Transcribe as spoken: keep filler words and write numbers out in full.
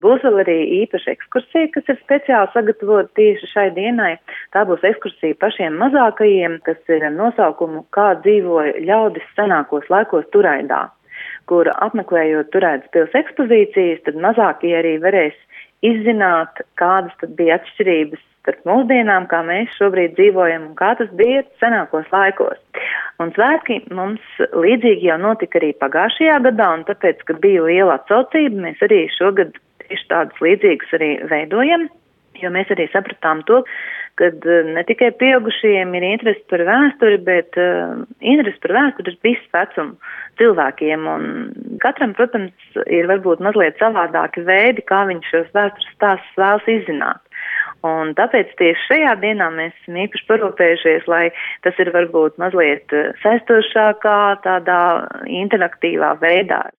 Būs vēl arī īpaša ekskursija, kas ir speciāli sagatavota tieši šai dienai. Tā būs ekskursija pašiem mazākajiem, kas ir nosaukumu Kā dzīvoja ļaudis senākos laikos Turaidā, kur apmeklējot Turaidas pils ekspozīcijas, tad mazākie arī varēs izzināt, kādas tad bija atšķirības starp mūsdienām, kā mēs šobrīd dzīvojam un kā tas bija senākos laikos. Un svētki mums līdzīgi jau notika arī pagājušajā gadā, un tāpēc, ka bija liela atsaucība, mēs arī šogad tieši tādus līdzīgus arī veidojam, jo mēs arī sapratām to, kad ne tikai pieaugušajiem ir interesi par vēsturi, bet uh, interesi par vēsturi ir visu vecumu cilvēkiem, un katram, protams, ir varbūt mazliet savādāki veidi, kā viņš šos vēstures stāstus vēlas izzināt. Un tāpēc tieši šajā dienā mēs esam īpaši parūpējušies, lai tas ir varbūt mazliet saistošākā, tādā interaktīvā veidā.